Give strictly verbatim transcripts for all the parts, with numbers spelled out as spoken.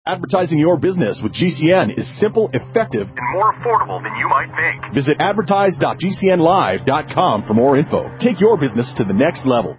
Advertising your business with G C N is simple, effective, and more affordable than you might think. Visit advertise dot g c n live dot com for more info. Take your business to the next level.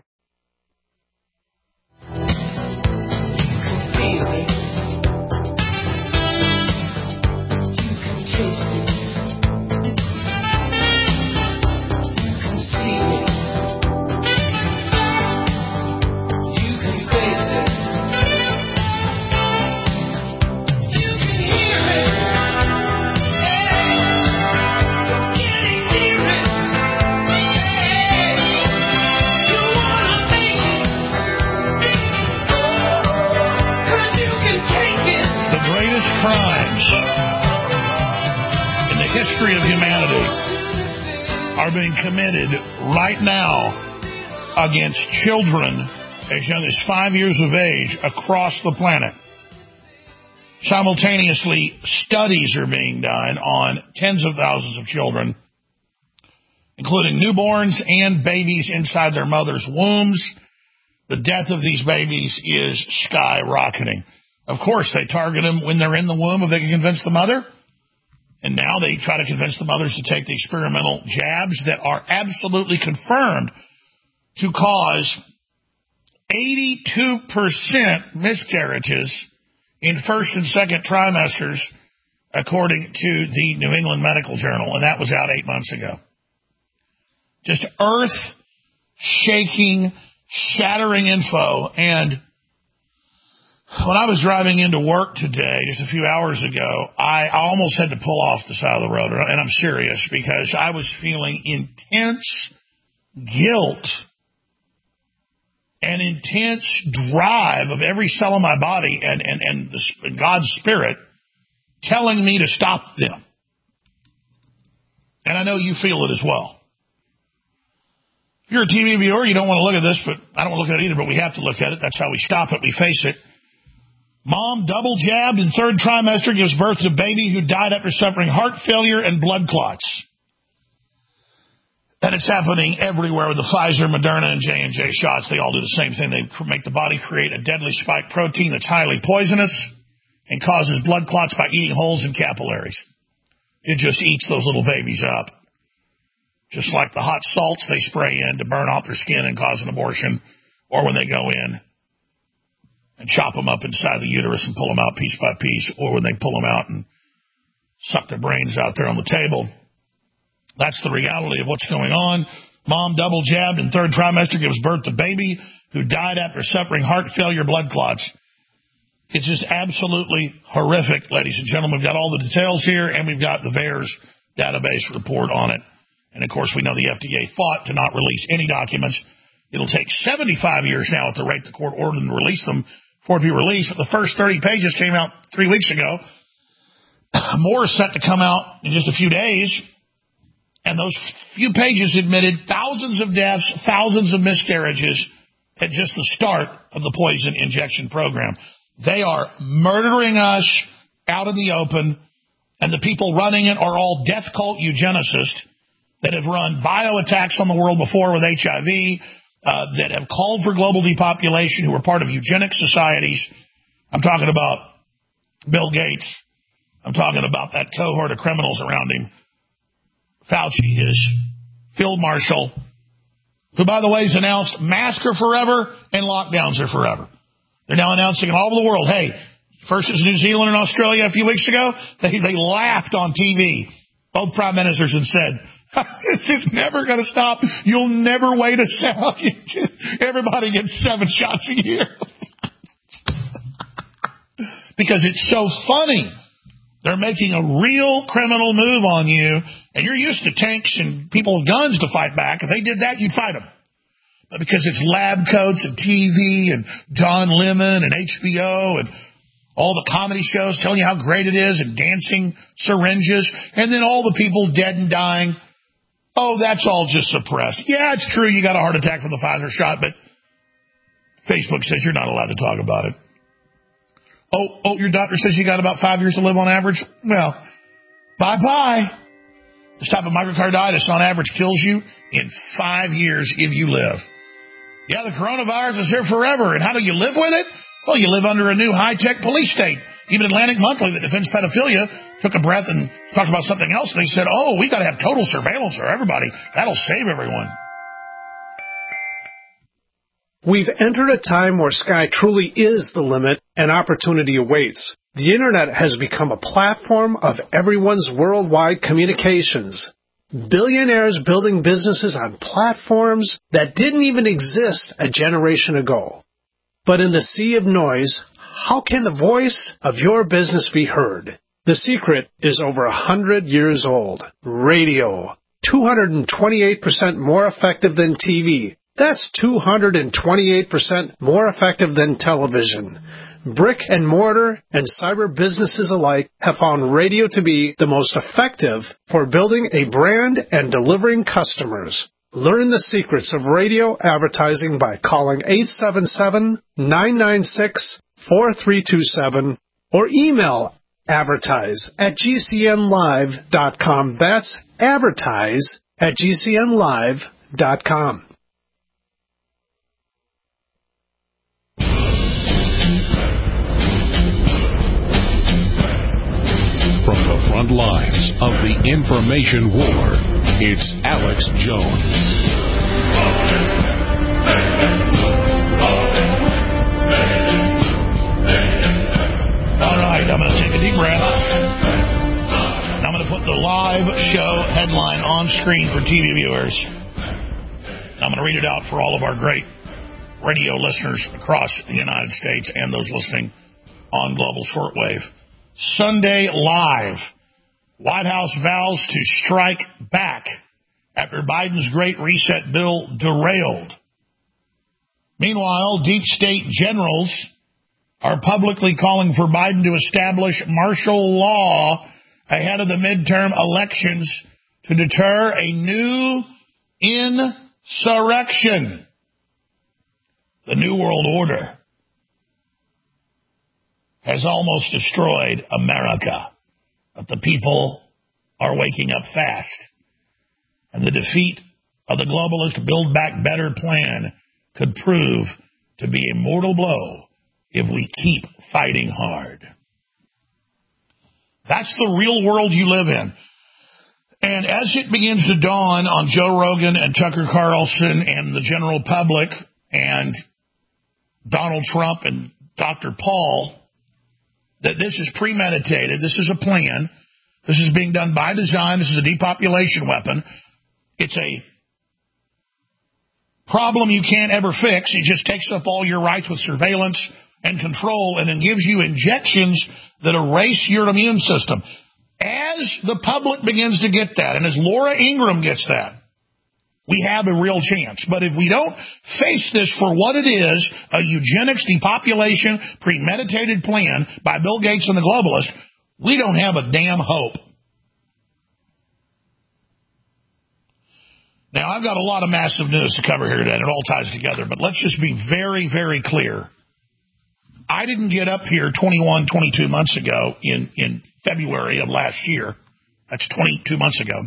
History of humanity are being committed right now against children as young as five years of age across the planet. Simultaneously, studies are being done on tens of thousands of children, including newborns and babies inside their mother's wombs. The death of these babies is skyrocketing. Of course, they target them when they're in the womb if they can convince the mother. And now they try to convince the mothers to take the experimental jabs that are absolutely confirmed to cause eighty-two percent miscarriages in first and second trimesters, according to the New England Medical Journal, and that was out eight months ago. Just earth-shaking, shattering info. And when I was driving into work today, just a few hours ago, I almost had to pull off the side of the road, and I'm serious, because I was feeling intense guilt and intense drive of every cell in my body and, and, and the, God's Spirit telling me to stop them. And I know you feel it as well. If you're a T V viewer, you don't want to look at this, but I don't want to look at it either, but we have to look at it. That's how we stop it. We face it. Mom double jabbed in third trimester gives birth to baby who died after suffering heart failure and blood clots. And it's happening everywhere with the Pfizer, Moderna, and J and J shots. They all do the same thing. They make the body create a deadly spike protein that's highly poisonous and causes blood clots by eating holes in capillaries. It just eats those little babies up. Just like the hot salts they spray in to burn off their skin and cause an abortion, or when they go in and chop them up inside the uterus and pull them out piece by piece, or when they pull them out and suck their brains out there on the table. That's the reality of what's going on. Mom double jabbed in third trimester gives birth to baby who died after suffering heart failure, blood clots. It's just absolutely horrific, ladies and gentlemen. We've got all the details here, and we've got the VAERS database report on it. And, of course, we know the F D A fought to not release any documents. It'll take seventy-five years now at the rate the court ordered them to release them for it to be released. The first thirty pages came out three weeks ago. More is set to come out in just a few days. And those few pages admitted thousands of deaths, thousands of miscarriages at just the start of the poison injection program. They are murdering us out in the open, and the people running it are all death cult eugenicists that have run bio attacks on the world before with H I V, uh, that have called for global depopulation, who are part of eugenic societies. I'm talking about Bill Gates. I'm talking about that cohort of criminals around him. Fauci, his field marshal, who, by the way, has announced masks are forever and lockdowns are forever. They're now announcing all over the world, hey, first it was New Zealand and Australia a few weeks ago. They, they laughed on T V, both prime ministers, and said, this is never going to stop. You'll never wait a second. Everybody gets seven shots a year. Because it's so funny. They're making a real criminal move on you, and you're used to tanks and people with guns to fight back. If they did that, you'd fight them. But because it's lab coats and T V and Don Lemon and H B O and all the comedy shows telling you how great it is and dancing syringes, and then all the people dead and dying, oh, that's all just suppressed. Yeah, it's true you got a heart attack from the Pfizer shot, but Facebook says you're not allowed to talk about it. Oh, oh, your doctor says you got about five years to live on average? Well, bye-bye. This type of myocarditis on average kills you in five years if you live. Yeah, the coronavirus is here forever, and how do you live with it? Well, you live under a new high-tech police state. Even Atlantic Monthly, that defends pedophilia, took a breath and talked about something else. And they said, oh, we got to have total surveillance for everybody. That'll save everyone. We've entered a time where sky truly is the limit and opportunity awaits. The Internet has become a platform of everyone's worldwide communications. Billionaires building businesses on platforms that didn't even exist a generation ago. But in the sea of noise, how can the voice of your business be heard? The secret is over a hundred years old. Radio. two hundred twenty-eight percent more effective than T V. That's two hundred twenty-eight percent more effective than television. Brick and mortar and cyber businesses alike have found radio to be the most effective for building a brand and delivering customers. Learn the secrets of radio advertising by calling eight seven seven, nine nine six, four three two seven or email advertise at g c n live dot com. That's advertise at g c n live dot com. From the front lines of the information war, it's Alex Jones. All right, I'm going to take a deep breath. I'm going to put the live show headline on screen for T V viewers. I'm going to read it out for all of our great radio listeners across the United States and those listening on global shortwave. Sunday Live. White House vows to strike back after Biden's Great Reset bill derailed. Meanwhile, deep state generals are publicly calling for Biden to establish martial law ahead of the midterm elections to deter a new insurrection. The New World Order has almost destroyed America. But the people are waking up fast. And the defeat of the globalist Build Back Better plan could prove to be a mortal blow if we keep fighting hard. That's the real world you live in. And as it begins to dawn on Joe Rogan and Tucker Carlson and the general public and Donald Trump and Doctor Paul, that this is premeditated, this is a plan, this is being done by design, this is a depopulation weapon, it's a problem you can't ever fix, it just takes up all your rights with surveillance and control and then gives you injections that erase your immune system. As the public begins to get that, and as Laura Ingraham gets that, we have a real chance. But if we don't face this for what it is, a eugenics depopulation premeditated plan by Bill Gates and the globalists, we don't have a damn hope. Now, I've got a lot of massive news to cover here today, and it all ties together, but let's just be very, very clear. I didn't get up here twenty-one, twenty-two months ago in, in February of last year. That's twenty-two months ago.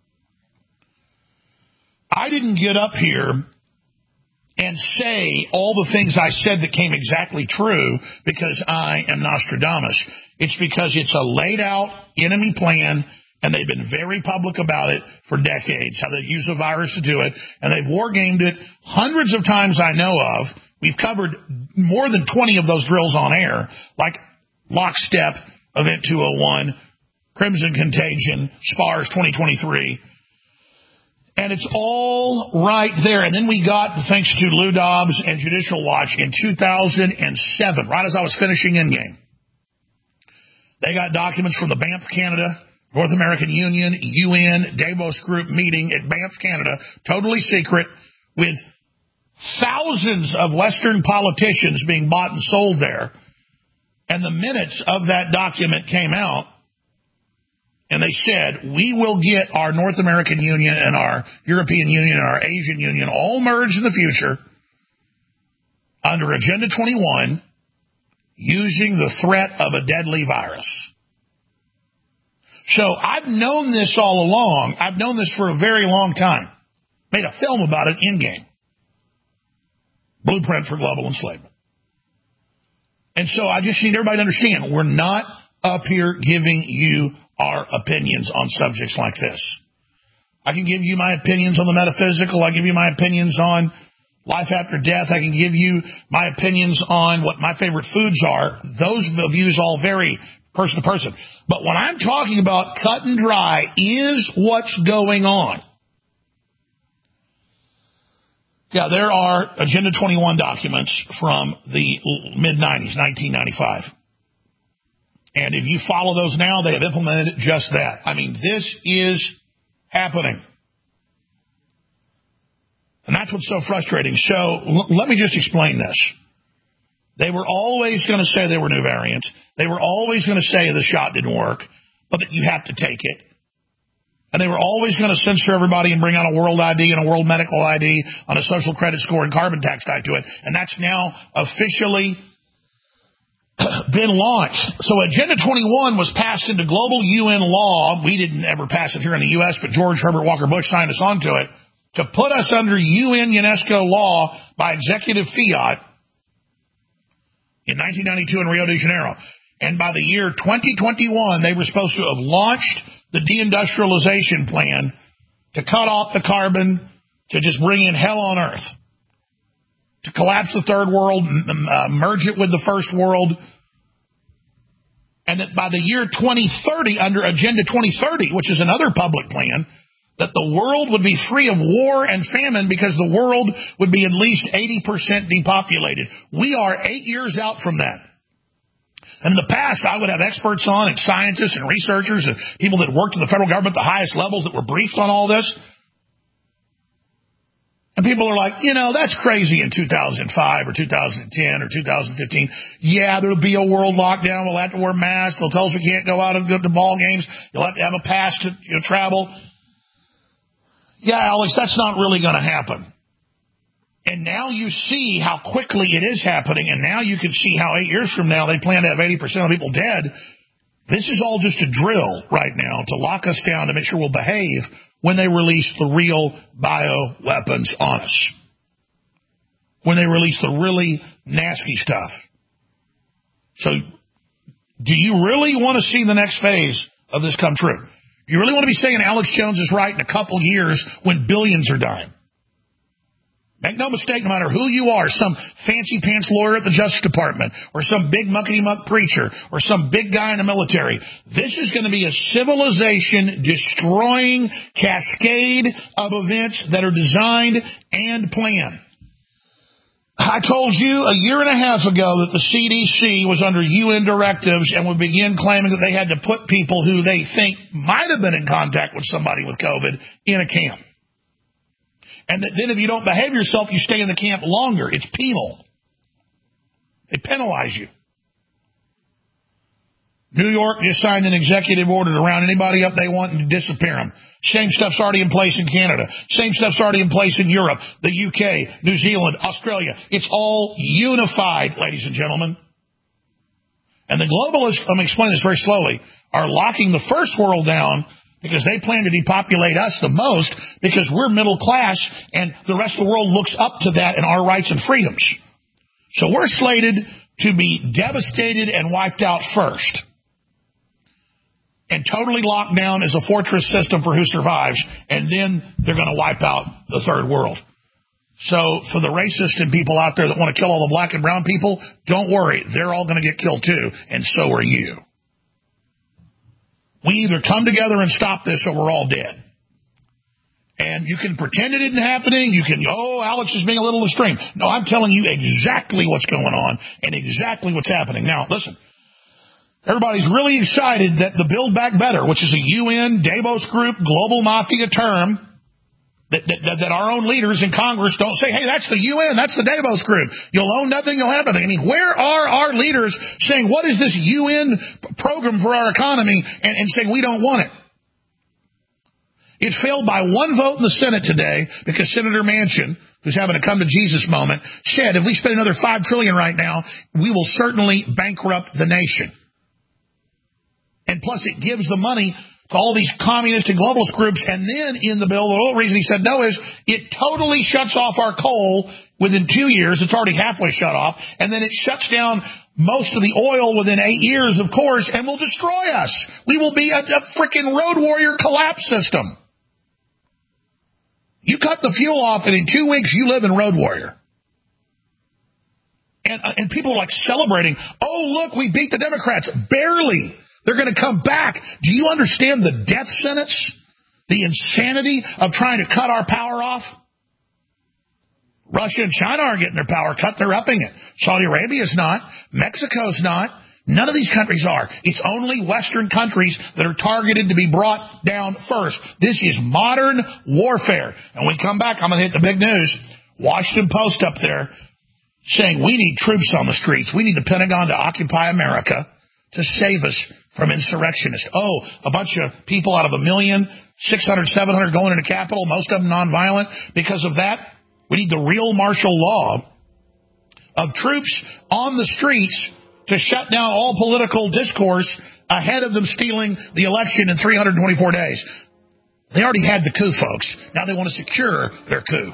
I didn't get up here and say all the things I said that came exactly true because I am Nostradamus. It's because it's a laid out enemy plan, and they've been very public about it for decades, how they use a virus to do it, and they've war gamed it hundreds of times I know of. We've covered more than twenty of those drills on air, like Lockstep, Event two oh one, Crimson Contagion, SPARS twenty twenty-three. And it's all right there. And then we got, thanks to Lou Dobbs and Judicial Watch in two thousand seven, right as I was finishing Endgame. They got documents from the Banff, Canada, North American Union, U N, Davos Group meeting at Banff, Canada, totally secret, with thousands of Western politicians being bought and sold there. And the minutes of that document came out, and they said, we will get our North American Union and our European Union and our Asian Union all merged in the future under Agenda twenty-one using the threat of a deadly virus. So I've known this all along. I've known this for a very long time. Made a film about it, Endgame. Blueprint for Global Enslavement. And so I just need everybody to understand, we're not up here giving you our opinions on subjects like this. I can give you my opinions on the metaphysical. I give you my opinions on life after death. I can give you my opinions on what my favorite foods are. Those views all vary person to person. But when I'm talking about cut and dry is what's going on. Yeah, there are Agenda twenty-one documents from the mid nineties, nineteen ninety-five. And if you follow those now, they have implemented just that. I mean, this is happening. And that's what's so frustrating. So l- let me just explain this. They were always going to say they were new variants. They were always going to say the shot didn't work, but that you have to take it. And they were always going to censor everybody and bring out a world I D and a world medical I D on a social credit score and carbon tax tied to it. And that's now officially been launched. So Agenda twenty-one was passed into global U N law. We didn't ever pass it here in the U S, but George Herbert Walker Bush signed us onto it to put us under U N UNESCO law by executive fiat in nineteen ninety-two in Rio de Janeiro. And by the year twenty twenty-one, they were supposed to have launched the deindustrialization plan to cut off the carbon, to just bring in hell on earth, to collapse the third world, uh, merge it with the first world, and that by the year twenty thirty, under Agenda twenty thirty, which is another public plan, that the world would be free of war and famine because the world would be at least eighty percent depopulated. We are eight years out from that. And in the past, I would have experts on and scientists and researchers and people that worked in the federal government, the highest levels, that were briefed on all this. And people are like, you know, that's crazy in two thousand five or two thousand ten or two thousand fifteen. Yeah, there'll be a world lockdown. We'll have to wear masks. They'll tell us we can't go out and go to ball games. You'll have to have a pass to you know, travel. Yeah, Alex, that's not really going to happen. And now you see how quickly it is happening, and now you can see how eight years from now they plan to have eighty percent of people dead. This is all just a drill right now to lock us down to make sure we'll behave when they release the real bioweapons on us, when they release the really nasty stuff. So do you really want to see the next phase of this come true? Do you really want to be saying Alex Jones is right in a couple years when billions are dying? Make no mistake, no matter who you are, some fancy pants lawyer at the Justice Department, or some big muckety-muck preacher, or some big guy in the military, this is going to be a civilization-destroying cascade of events that are designed and planned. I told you a year and a half ago that the C D C was under U N directives and would begin claiming that they had to put people who they think might have been in contact with somebody with COVID in a camp. And then if you don't behave yourself, you stay in the camp longer. It's penal. They penalize you. New York just signed an executive order to round anybody up they want and to disappear them. Same stuff's already in place in Canada. Same stuff's already in place in Europe, the U K, New Zealand, Australia. It's all unified, ladies and gentlemen. And the globalists, let me explain this very slowly, are locking the first world down because they plan to depopulate us the most because we're middle class and the rest of the world looks up to that and our rights and freedoms. So we're slated to be devastated and wiped out first and totally locked down as a fortress system for who survives, and then they're going to wipe out the third world. So for the racist and people out there that want to kill all the black and brown people, don't worry. They're all going to get killed too, and so are you. We either come together and stop this or we're all dead. And you can pretend it isn't happening. You can, oh, Alex is being a little extreme. No, I'm telling you exactly what's going on and exactly what's happening. Now, listen, everybody's really excited that the Build Back Better, which is a U N Davos Group global mafia term, that, that, that our own leaders in Congress don't say, hey, that's the U N, that's the Davos Group. You'll own nothing, you'll have nothing. I mean, where are our leaders saying, what is this U N program for our economy, and, and saying we don't want it? It failed by one vote in the Senate today because Senator Manchin, who's having a come to Jesus moment, said if we spend another five trillion dollars right now, we will certainly bankrupt the nation. And plus it gives the money to all these communist and globalist groups. And then in the bill, the whole reason he said no is it totally shuts off our coal within two years. It's already halfway shut off. And then it shuts down most of the oil within eight years, of course, and will destroy us. We will be a, a freaking road warrior collapse system. You cut the fuel off, and in two weeks, you live in road warrior. And, uh, and people are like celebrating, oh, look, we beat the Democrats. Barely. They're going to come back. Do you understand the death sentence? The insanity of trying to cut our power off? Russia and China aren't getting their power cut. They're upping it. Saudi Arabia's not. Mexico's not. None of these countries are. It's only Western countries that are targeted to be brought down first. This is modern warfare. And when we come back, I'm going to hit the big news. Washington Post up there saying we need troops on the streets. We need the Pentagon to occupy America to save us from insurrectionists. Oh, a bunch of people out of a million, six hundred, seven hundred going into Capitol, most of them nonviolent. Because of that, we need the real martial law of troops on the streets to shut down all political discourse ahead of them stealing the election in three hundred twenty-four days. They already had the coup, folks. Now they want to secure their coup.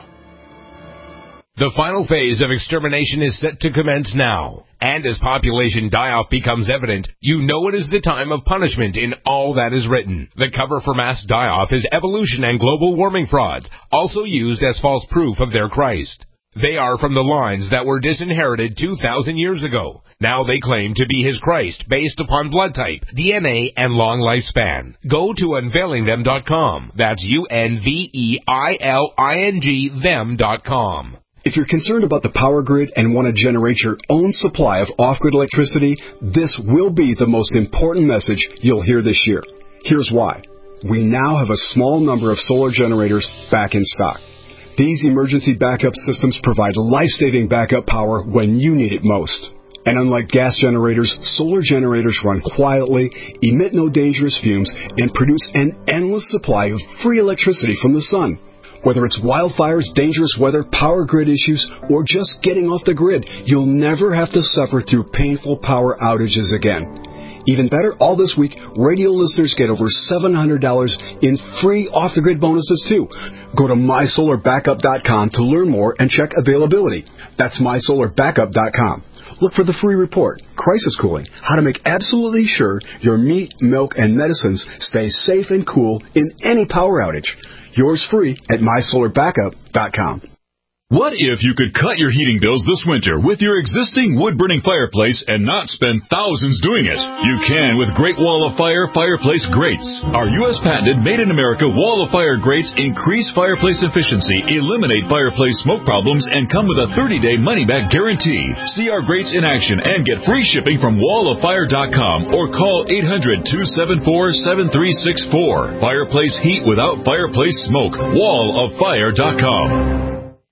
The final phase of extermination is set to commence now. And as population die-off becomes evident, you know it is the time of punishment in all that is written. The cover for mass die-off is evolution and global warming frauds, also used as false proof of their Christ. They are from the lines that were disinherited two thousand years ago. Now they claim to be his Christ based upon blood type, D N A, and long lifespan. Go to unveiling them dot com. That's U N V E I L I N G them dot com. If you're concerned about the power grid and want to generate your own supply of off-grid electricity, this will be the most important message you'll hear this year. Here's why. We now have a small number of solar generators back in stock. These emergency backup systems provide life-saving backup power when you need it most. And unlike gas generators, solar generators run quietly, emit no dangerous fumes, and produce an endless supply of free electricity from the sun. Whether it's wildfires, dangerous weather, power grid issues, or just getting off the grid, you'll never have to suffer through painful power outages again. Even better, all this week, radio listeners get over seven hundred dollars in free off-the-grid bonuses, too. Go to my solar backup dot com to learn more and check availability. That's my solar backup dot com. Look for the free report, Crisis Cooling, how to make absolutely sure your meat, milk, and medicines stay safe and cool in any power outage. Yours free at my solar backup dot com. What if you could cut your heating bills this winter with your existing wood-burning fireplace and not spend thousands doing it? You can with Great Wall of Fire Fireplace Grates. Our U S patented made-in-America Wall of Fire grates increase fireplace efficiency, eliminate fireplace smoke problems, and come with a thirty-day money-back guarantee. See our grates in action and get free shipping from wall of fire dot com or call eight hundred, two seven four, seven three six four. Fireplace heat without fireplace smoke. wall of fire dot com.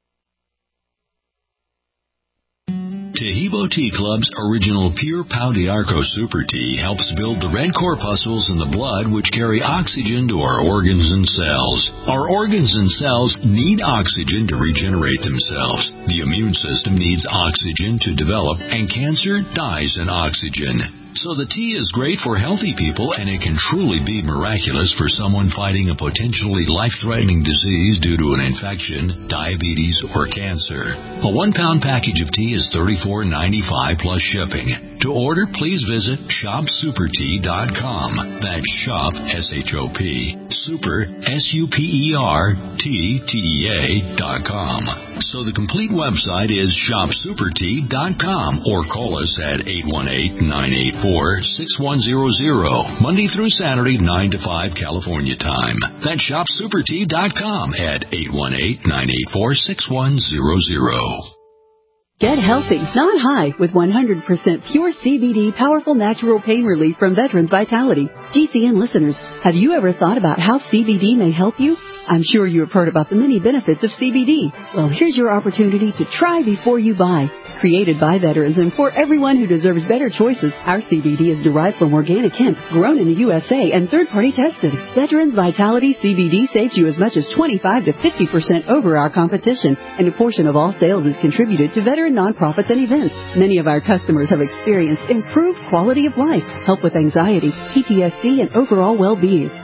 Taheebo Tea Club's original Pure Pau d'Arco Super Tea helps build the red corpuscles in the blood which carry oxygen to our organs and cells. Our organs and cells need oxygen to regenerate themselves. The immune system needs oxygen to develop, and cancer dies in oxygen. So the tea is great for healthy people, and it can truly be miraculous for someone fighting a potentially life-threatening disease due to an infection, diabetes, or cancer. A one-pound package of tea is thirty-four ninety-five plus shipping. To order, please visit shop super tea dot com. That's shop, S H O P, super, S U P E R, T, T E A dot com. So the complete website is shop super tea dot com, or call us at eight one eight, nine eight four, six one zero zero, Monday through Saturday, nine to five California time. That's shop super tea dot com at eight one eight, nine eight four, six one zero zero. Get healthy, not high, with one hundred percent pure C B D powerful natural pain relief from Veterans Vitality. G C N listeners, have you ever thought about how C B D may help you? I'm sure you have heard about the many benefits of C B D. Well, here's your opportunity to try before you buy. Created by veterans and for everyone who deserves better choices, our C B D is derived from organic hemp, grown in the U S A, and third-party tested. Veterans Vitality C B D saves you as much as twenty-five to fifty percent over our competition, and a portion of all sales is contributed to veteran nonprofits and events. Many of our customers have experienced improved quality of life, help with anxiety, P T S D, and overall well-being.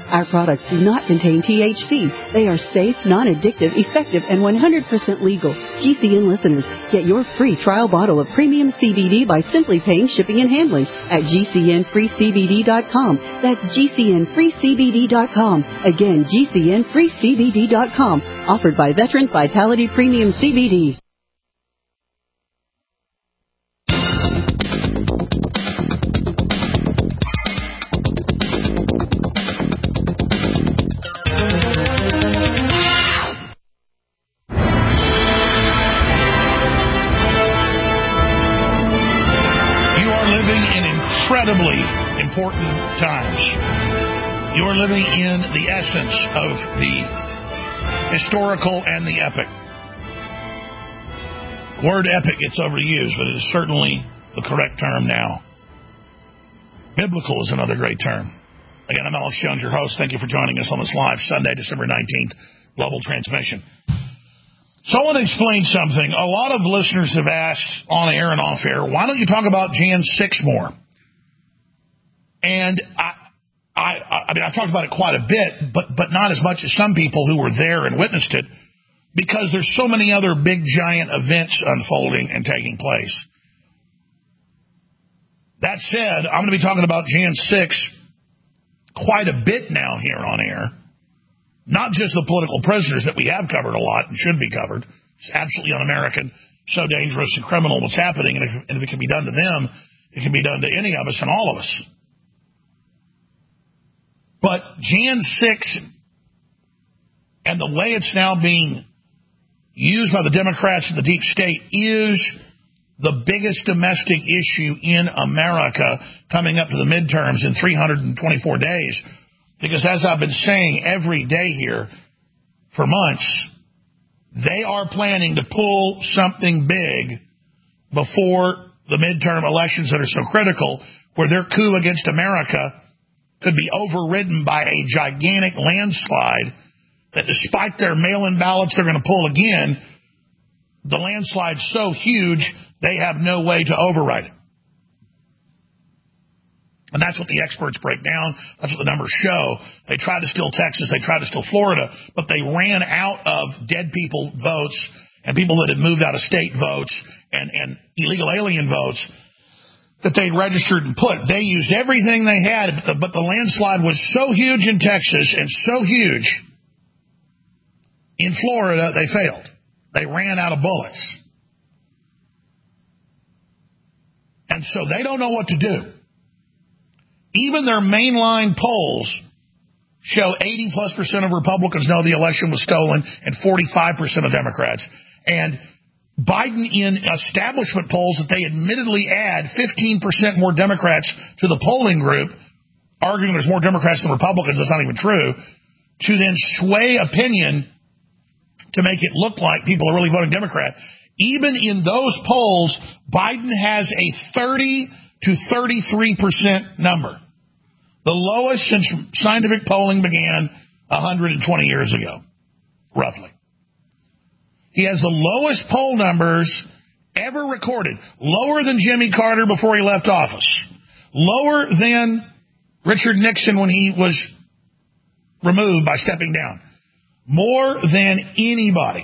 Our products do not contain T H C. They are safe, non-addictive, effective, and one hundred percent legal. G C N listeners, get your free trial bottle of premium C B D by simply paying shipping and handling at G C N free C B D dot com. That's G C N free C B D dot com. Again, G C N free C B D dot com. Offered by Veterans Vitality Premium C B D. Incredibly important times. You are living in the essence of the historical and the epic. Word epic gets overused, but it is certainly the correct term now. Biblical is another great term. Again, I'm Alex Jones, your host. Thank you for joining us on this live Sunday, December nineteenth, global transmission. So I want to explain something. A lot of listeners have asked on air and off air, why don't you talk about January sixth more? And I, I, I mean, I've talked about it quite a bit, but, but not as much as some people who were there and witnessed it, because there's so many other big, giant events unfolding and taking place. That said, I'm going to be talking about January sixth quite a bit now here on air. Not just the political prisoners that we have covered a lot and should be covered. It's absolutely un-American, so dangerous and criminal what's happening, and if, and if it can be done to them, it can be done to any of us and all of us. But January sixth and the way it's now being used by the Democrats and the deep state is the biggest domestic issue in America coming up to the midterms in three hundred twenty-four days. Because as I've been saying every day here for months, they are planning to pull something big before the midterm elections that are so critical, where their coup against America could be overridden by a gigantic landslide that, despite their mail-in ballots they're going to pull again, the landslide's so huge they have no way to override it. And that's what the experts break down. That's what the numbers show. They tried to steal Texas. They tried to steal Florida. But they ran out of dead people votes and people that had moved out of state votes and, and illegal alien votes that they registered and put. They used everything they had, but the, but the landslide was so huge in Texas and so huge in Florida, they failed. They ran out of bullets. And so they don't know what to do. Even their mainline polls show eighty plus percent of Republicans know the election was stolen and forty-five percent of Democrats. And Biden, in establishment polls that they admittedly add fifteen percent more Democrats to the polling group, arguing there's more Democrats than Republicans, that's not even true, to then sway opinion to make it look like people are really voting Democrat. Even in those polls, Biden has a thirty to thirty-three percent number. The lowest since scientific polling began one hundred twenty years ago, roughly. He has the lowest poll numbers ever recorded. Lower than Jimmy Carter before he left office. Lower than Richard Nixon when he was removed by stepping down. More than anybody.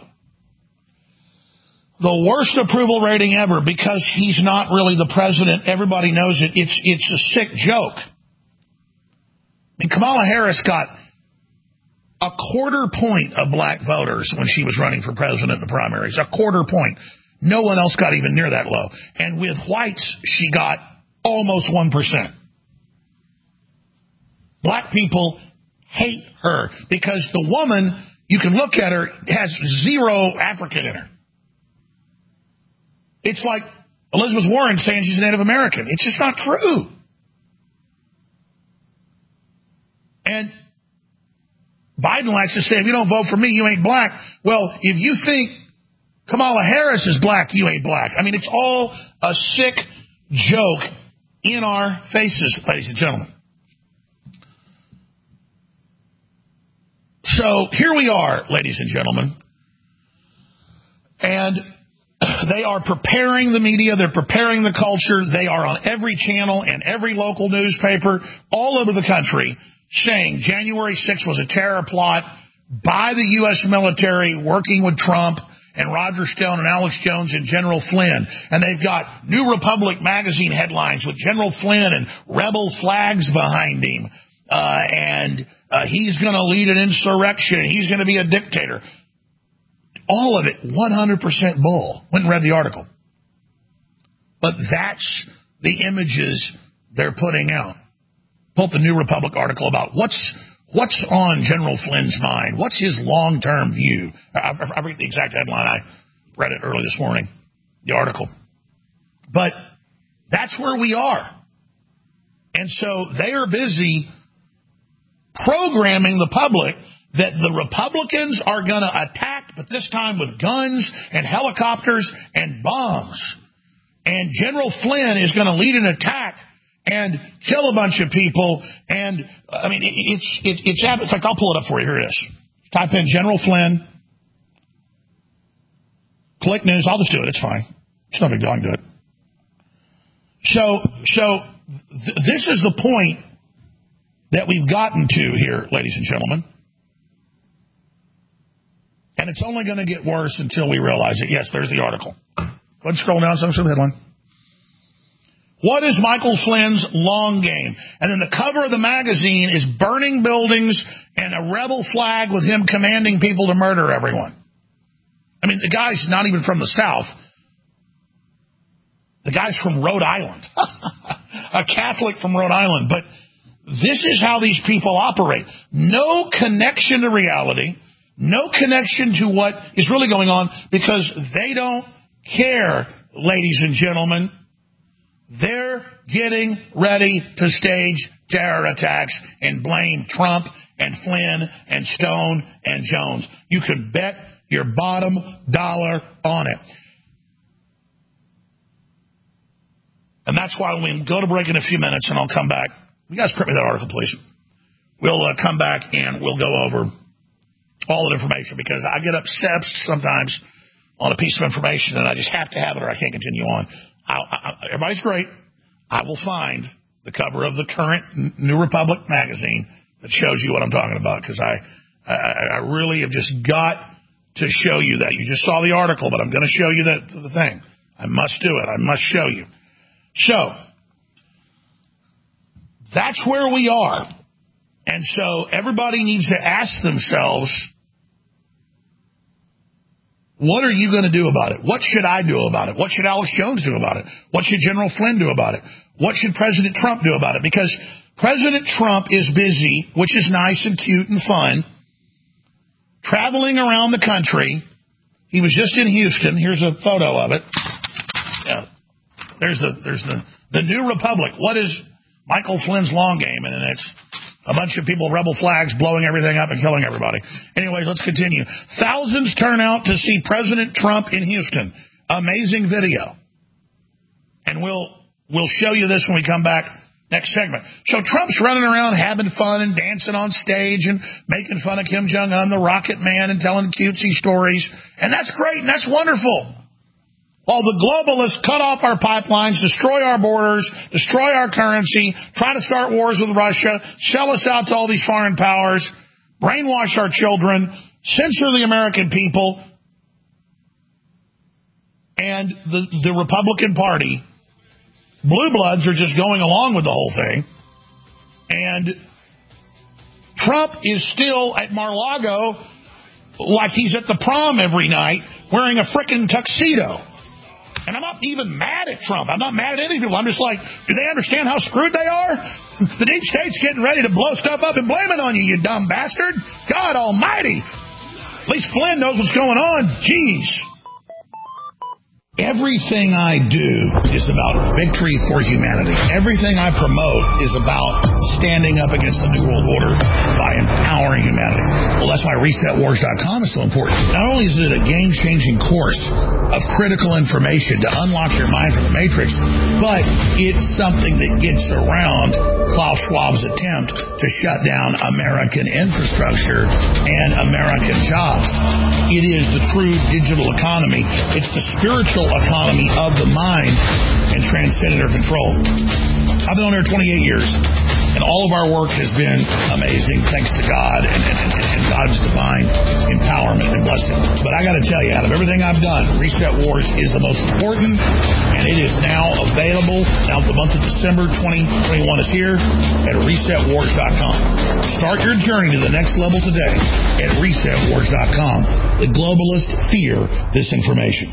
The worst approval rating ever because he's not really the president. Everybody knows it. It's it's a sick joke. And Kamala Harris got a quarter point of black voters when she was running for president in the primaries. A quarter point. No one else got even near that low. And with whites, she got almost one percent. Black people hate her because the woman, you can look at her, has zero African in her. It's like Elizabeth Warren saying she's a Native American. It's just not true. And Biden likes to say, if you don't vote for me, you ain't black. Well, if you think Kamala Harris is black, you ain't black. I mean, it's all a sick joke in our faces, ladies and gentlemen. So here we are, ladies and gentlemen. And they are preparing the media. They're preparing the culture. They are on every channel and every local newspaper all over the country saying January sixth was a terror plot by the U S military working with Trump and Roger Stone and Alex Jones and General Flynn. And they've got New Republic magazine headlines with General Flynn and rebel flags behind him. Uh, and uh, he's going to lead an insurrection. He's going to be a dictator. All of it, one hundred percent bull. Went and read the article. But that's the images they're putting out. Pull up the New Republic article about what's what's on General Flynn's mind. What's his long-term view? I, I, I read the exact headline. I read it early this morning, the article. But that's where we are. And so they are busy programming the public that the Republicans are going to attack, but this time with guns and helicopters and bombs. And General Flynn is going to lead an attack and kill a bunch of people. And, I mean, it, it's, it, it's, in fact, I'll pull it up for you. Here it is. Type in General Flynn. Click news. I'll just do it. It's fine. It's no big deal. I can do it. So, so th- this is the point that we've gotten to here, ladies and gentlemen. And it's only going to get worse until we realize it. Yes, there's the article. Go ahead and scroll down some of the headline. What is Michael Flynn's long game? And then the cover of the magazine is burning buildings and a rebel flag with him commanding people to murder everyone. I mean, the guy's not even from the South. The guy's from Rhode Island. A Catholic from Rhode Island. But this is how these people operate. No connection to reality. No connection to what is really going on because they don't care, ladies and gentlemen. They're getting ready to stage terror attacks and blame Trump and Flynn and Stone and Jones. You can bet your bottom dollar on it. And that's why when we go to break in a few minutes, and I'll come back. You guys print me that article, please. We'll uh, come back and we'll go over all the information because I get obsessed sometimes on a piece of information and I just have to have it or I can't continue on. I, I, everybody's great. I will find the cover of the current New Republic magazine that shows you what I'm talking about because I, I, I really have just got to show you that. You just saw the article, but I'm going to show you that the thing. I must do it. I must show you. So, that's where we are. And so everybody needs to ask themselves, what are you going to do about it? What should I do about it? What should Alex Jones do about it? What should General Flynn do about it? What should President Trump do about it? Because President Trump is busy, which is nice and cute and fun, traveling around the country. He was just in Houston. Here's a photo of it. Yeah. There's the there's the, the New Republic. What is Michael Flynn's long game? And then it's a bunch of people, rebel flags, blowing everything up and killing everybody. Anyway, let's continue. Thousands turn out to see President Trump in Houston. Amazing video. And we'll we'll show you this when we come back next segment. So Trump's running around having fun and dancing on stage and making fun of Kim Jong-un, the Rocket Man, and telling cutesy stories. And that's great and that's wonderful. While the globalists cut off our pipelines, destroy our borders, destroy our currency, try to start wars with Russia, sell us out to all these foreign powers, brainwash our children, censor the American people, and the, the Republican Party, blue bloods are just going along with the whole thing. And Trump is still at Mar-a-Lago like he's at the prom every night wearing a frickin' tuxedo. And I'm not even mad at Trump. I'm not mad at any people. I'm just like, do they understand how screwed they are? The deep state's getting ready to blow stuff up and blame it on you, you dumb bastard. God almighty. At least Flynn knows what's going on. Jeez. Everything I do is about victory for humanity. Everything I promote is about standing up against the New World Order by empowering humanity. Well, that's why reset wars dot com is so important. Not only is it a game-changing course of critical information to unlock your mind from the Matrix, but it's something that gets around Klaus Schwab's attempt to shut down American infrastructure and American jobs. It is the true digital economy. It's the spiritual economy of the mind and transcendent control. I've been on there twenty-eight years. And all of our work has been amazing, thanks to God and, and, and, and God's divine empowerment and blessing. But I got to tell you, out of everything I've done, Reset Wars is the most important, and it is now available. Now the month of December twenty twenty-one is here at reset wars dot com. Start your journey to the next level today at reset wars dot com. The globalists fear this information.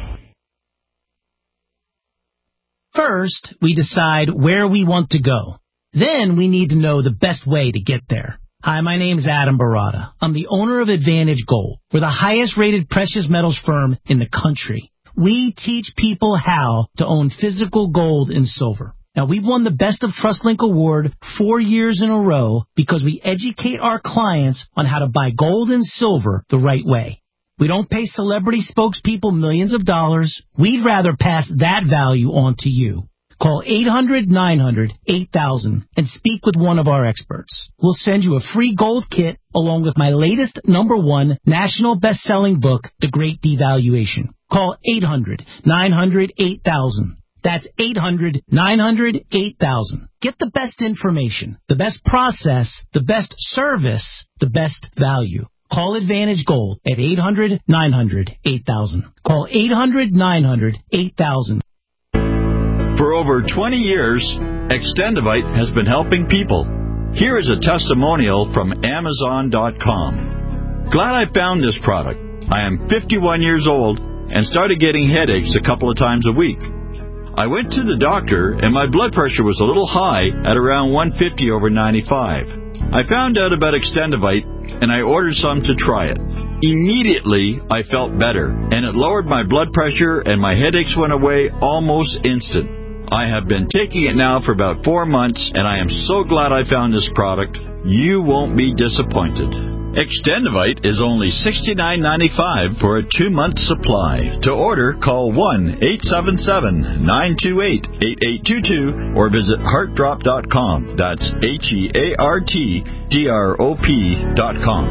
First, we decide where we want to go. Then we need to know the best way to get there. Hi, my name's Adam Barada. I'm the owner of Advantage Gold. We're the highest rated precious metals firm in the country. We teach people how to own physical gold and silver. Now, we've won the Best of TrustLink Award four years in a row because we educate our clients on how to buy gold and silver the right way. We don't pay celebrity spokespeople millions of dollars. We'd rather pass that value on to you. Call eight hundred nine hundred eight thousand and speak with one of our experts. We'll send you a free gold kit along with my latest number one national best-selling book, The Great Devaluation. Call eight hundred nine hundred eight thousand. That's eight hundred nine hundred eight thousand. Get the best information, the best process, the best service, the best value. Call Advantage Gold at eight hundred nine hundred eight thousand. Call eight hundred nine hundred eight thousand. For over twenty years, Extendivite has been helping people. Here is a testimonial from Amazon dot com. Glad I found this product. I am fifty-one years old and started getting headaches a couple of times a week. I went to the doctor and my blood pressure was a little high at around one fifty over ninety-five. I found out about Extendivite and I ordered some to try it. Immediately, I felt better, and it lowered my blood pressure and my headaches went away almost instant. I have been taking it now for about four months, and I am so glad I found this product. You won't be disappointed. Extendivite is only sixty-nine ninety-five for a two-month supply. To order, call one eight seven seven nine two eight eight eight two two or visit heart drop dot com. That's H E A R T D R O P dot com.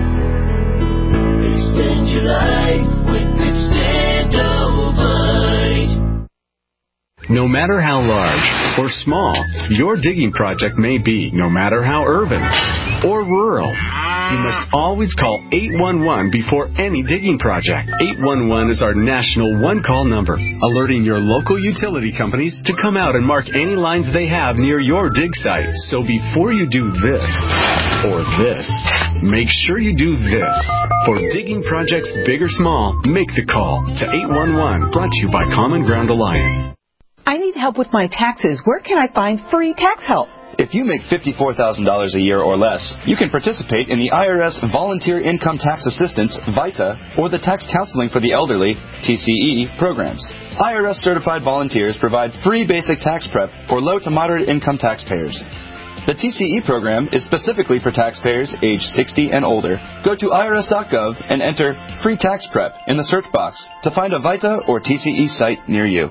Extend your life with Extendivite. No matter how large or small your digging project may be, no matter how urban or rural, you must always call eight one one before any digging project. eight one one is our national one-call number, alerting your local utility companies to come out and mark any lines they have near your dig site. So before you do this or this, make sure you do this. For digging projects big or small, make the call to eight one one, brought to you by Common Ground Alliance. I need help with my taxes. Where can I find free tax help? If you make fifty-four thousand dollars a year or less, you can participate in the I R S Volunteer Income Tax Assistance, VITA, or the Tax Counseling for the Elderly, T C E, programs. I R S-certified volunteers provide free basic tax prep for low to moderate income taxpayers. The T C E program is specifically for taxpayers age sixty and older. Go to I R S dot gov and enter Free Tax Prep in the search box to find a VITA or T C E site near you.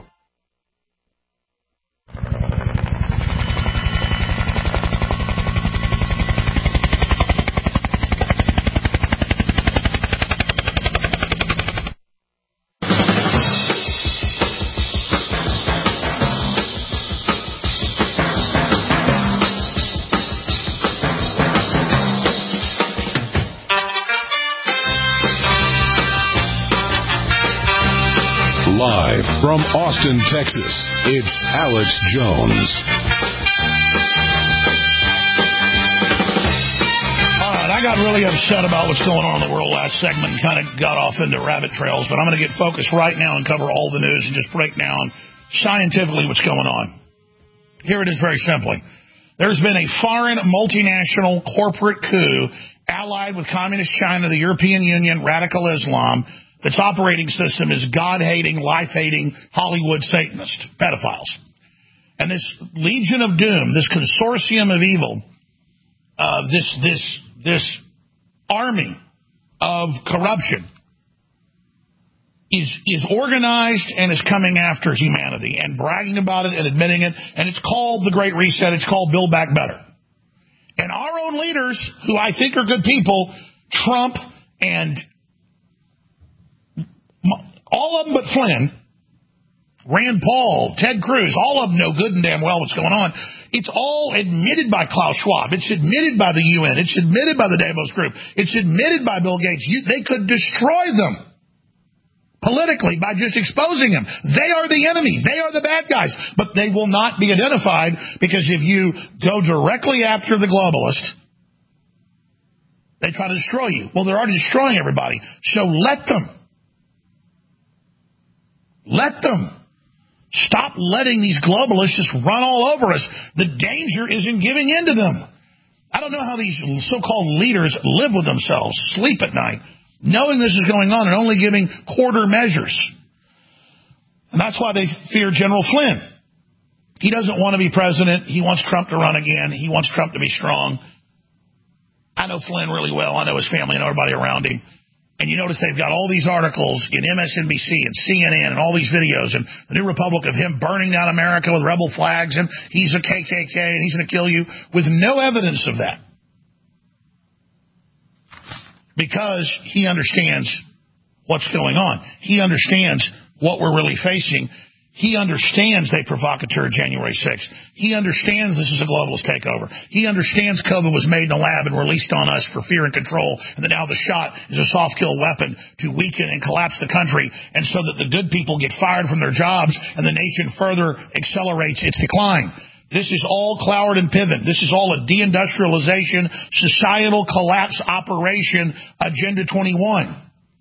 Live from Austin, Texas, it's Alex Jones. All right, I got really upset about what's going on in the world last segment and kind of got off into rabbit trails, but I'm going to get focused right now and cover all the news and just break down scientifically what's going on. Here it is very simply. There's been a foreign multinational corporate coup allied with Communist China, the European Union, radical Islam. Its operating system is God-hating, life-hating Hollywood Satanist pedophiles. And this Legion of Doom, this consortium of evil, uh, this this this army of corruption is is organized and is coming after humanity and bragging about it and admitting it. And it's called the Great Reset. It's called Build Back Better. And our own leaders, who I think are good people, Trump and all of them but Flynn, Rand Paul, Ted Cruz, all of them know good and damn well what's going on, It's all admitted by Klaus Schwab. It's admitted by the U N. It's admitted by the Davos Group. It's admitted by Bill Gates. You, they could destroy them politically by just exposing them. They are the enemy. They are the bad guys. But they will not be identified, because if you go directly after the globalists, they try to destroy you. Well, they're already destroying everybody. So let them. Let them. Stop letting these globalists just run all over us. The danger is in giving in to them. I don't know how these so-called leaders live with themselves, sleep at night, knowing this is going on and only giving quarter measures. And that's why they fear General Flynn. He doesn't want to be president. He wants Trump to run again. He wants Trump to be strong. I know Flynn really well. I know his family and everybody around him. And you notice they've got all these articles in M S N B C and C N N and all these videos and the New Republic of him burning down America with rebel flags and he's a K K K and he's going to kill you, with no evidence of that. Because he understands what's going on. He understands what we're really facing. He understands they provocateur January sixth. He understands this is a globalist takeover. He understands COVID was made in a lab and released on us for fear and control, and that now the shot is a soft kill weapon to weaken and collapse the country, and so that the good people get fired from their jobs and the nation further accelerates its decline. This is all Cloward and Piven. This is all a deindustrialization, societal collapse operation, Agenda twenty-one.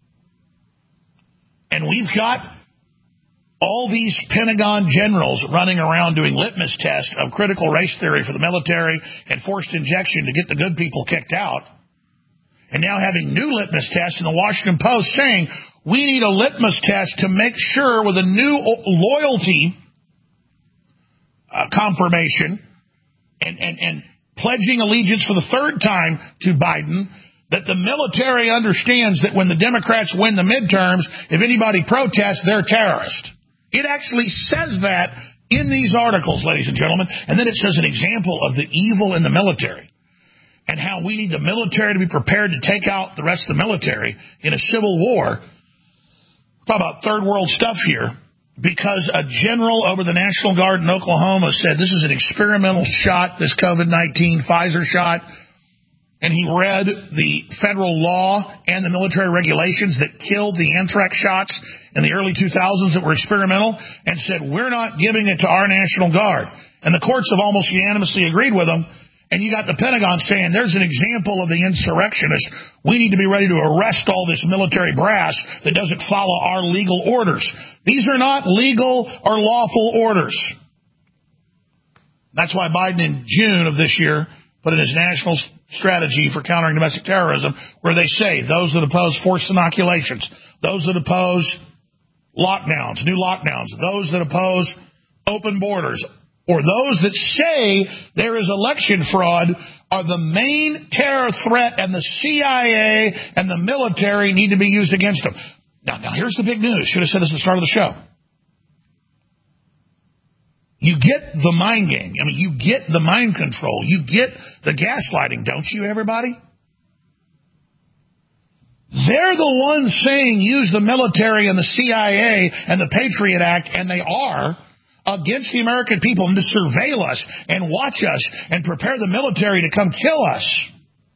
And we've got all these Pentagon generals running around doing litmus tests of critical race theory for the military and forced injection to get the good people kicked out. And now having new litmus tests in the Washington Post saying we need a litmus test to make sure with a new loyalty uh, confirmation and, and, and pledging allegiance for the third time to Biden, that the military understands that when the Democrats win the midterms, if anybody protests, they're terrorists. It actually says that in these articles, ladies and gentlemen, and then it says an example of the evil in the military and how we need the military to be prepared to take out the rest of the military in a civil war. Talk about third world stuff here, because a general over the National Guard in Oklahoma said this is an experimental shot, this COVID nineteen Pfizer shot. And he read the federal law and the military regulations that killed the anthrax shots in the early two thousands that were experimental, and said, we're not giving it to our National Guard. And the courts have almost unanimously agreed with him. And you got the Pentagon saying there's an example of the insurrectionist. We need to be ready to arrest all this military brass that doesn't follow our legal orders. These are not legal or lawful orders. That's why Biden in June of this year put in his national strategy for countering domestic terrorism, where they say those that oppose forced inoculations, those that oppose lockdowns, new lockdowns, those that oppose open borders, or those that say there is election fraud are the main terror threat, and the C I A and the military need to be used against them. Now, now here's the big news. Should have said this at the start of the show. You get the mind game. I mean, you get the mind control. You get the gaslighting, don't you, everybody? They're the ones saying use the military and the C I A and the Patriot Act, and they are, against the American people, and to surveil us and watch us and prepare the military to come kill us.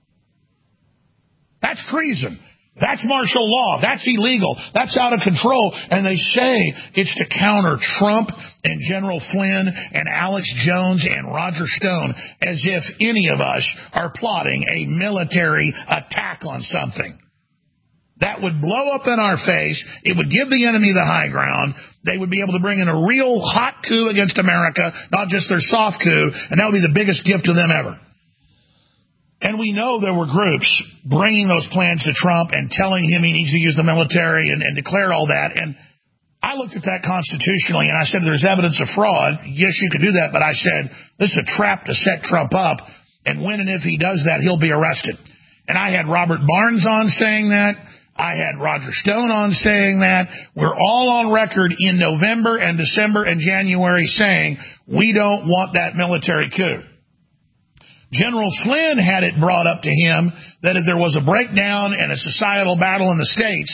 That's treason. That's martial law. That's illegal. That's out of control. And they say it's to counter Trump and General Flynn and Alex Jones and Roger Stone, as if any of us are plotting a military attack on something. That would blow up in our face. It would give the enemy the high ground. They would be able to bring in a real hot coup against America, not just their soft coup, and that would be the biggest gift to them ever. And we know there were groups bringing those plans to Trump and telling him he needs to use the military and, and declare all that. And I looked at that constitutionally, and I said, there's evidence of fraud. Yes, you could do that. But I said, this is a trap to set Trump up. And when and if he does that, he'll be arrested. And I had Robert Barnes on saying that. I had Roger Stone on saying that. We're all on record in November and December and January saying we don't want that military coup. General Flynn had it brought up to him that if there was a breakdown and a societal battle in the states,